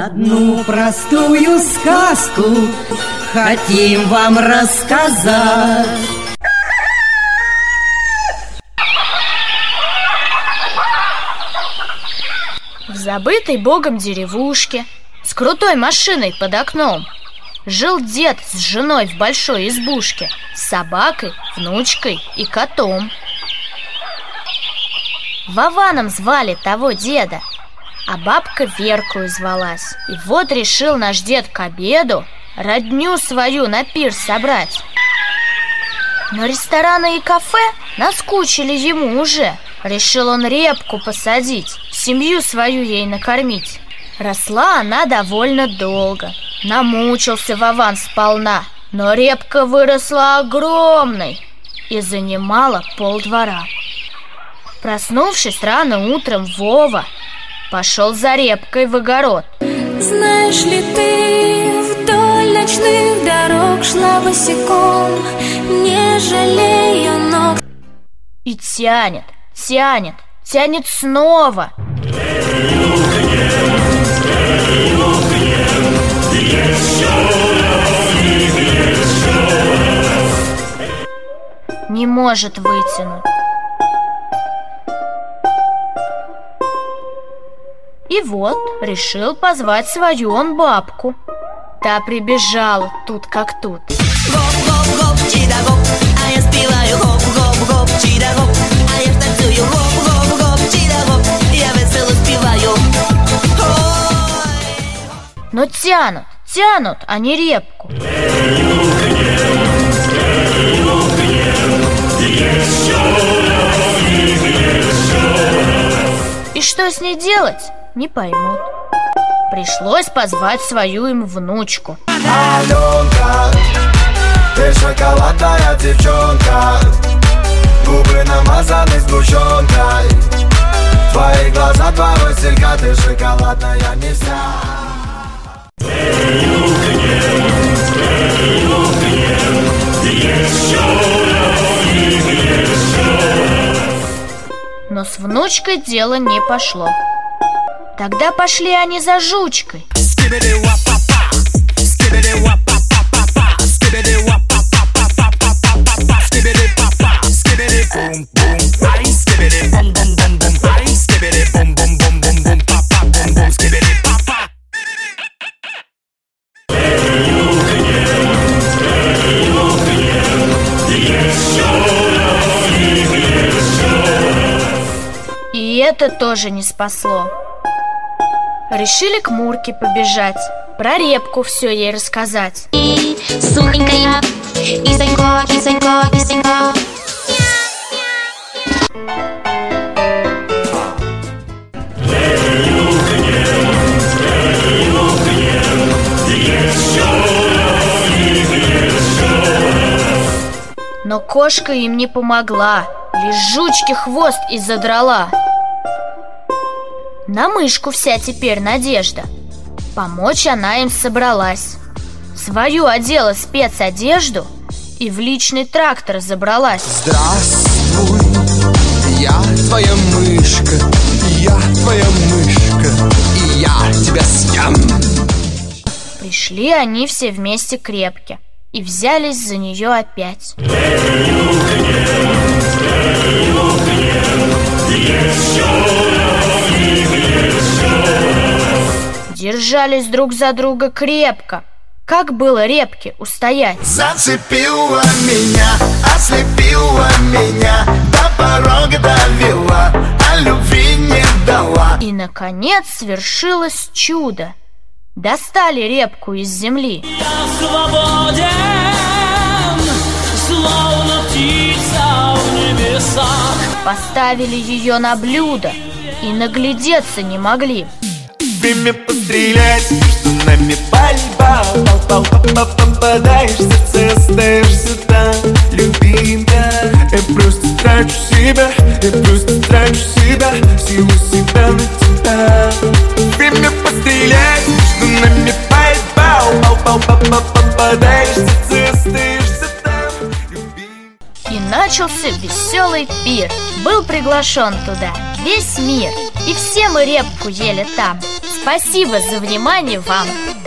Одну простую сказку хотим вам рассказать. В забытой богом деревушке с крутой машиной под окном жил дед с женой в большой избушке, с собакой, внучкой и котом. Вованом звали того деда, а бабка Веркою звалась. И вот решил наш дед к обеду родню свою на пир собрать. Но рестораны и кафе наскучили ему уже. Решил он репку посадить, семью свою ей накормить. Росла она довольно долго. Намучился Вован сполна, но репка выросла огромной и занимала полдвора. Проснувшись рано утром, Вова пошел за репкой в огород. Знаешь ли ты, вдоль ночных дорог шла босиком, не жалея ног. И тянет снова. Не может вытянуть. И вот решил позвать свою он бабку. Та прибежала тут как тут. Гоп-гоп-гоп, чидагоп, а я спеваю гоп-гоп-гоп, чидагоп, а я танцую гоп-гоп-гоп, чидагоп, я весело спеваю. Но тянут они репку. И что с ней делать, не поймут. Пришлось позвать свою им внучку. Аленка, ты шоколадная девчонка, губы намазаны сгущенкой, твои глаза, два василька, ты шоколадная не вся. Но с внучкой дело не пошло. Тогда пошли они за жучкой. И это тоже не спасло. Решили к Мурке побежать, про репку все ей рассказать. Сухонькая, кисонько, кисонько, кисонько. Но кошка им не помогла, лишь жучке хвост и задрала. На мышку вся теперь надежда. Помочь она им собралась. Свою одела спецодежду и в личный трактор забралась. Здравствуй, я твоя мышка, и я тебя съем. Пришли они все вместе к репке и взялись за нее опять. Держались друг за друга крепко. Как было репке устоять? Зацепила меня, ослепила меня, до порога довела, а любви не дала. И, наконец, свершилось чудо. Достали репку из земли. Я свободен, словно птица в небесах. Поставили ее на блюдо и наглядеться не могли. Время пострелять, между нами пальба. Попадаешь в сердце, остаешься там, любимая. Я просто трачу себя, силу себя на тебя. Время пострелять, между нами пальба. Попадаешь в сердце, остаешься там, любимая. И начался веселый пир. Был приглашен туда весь мир, и все мы репку ели там. Спасибо за внимание вам!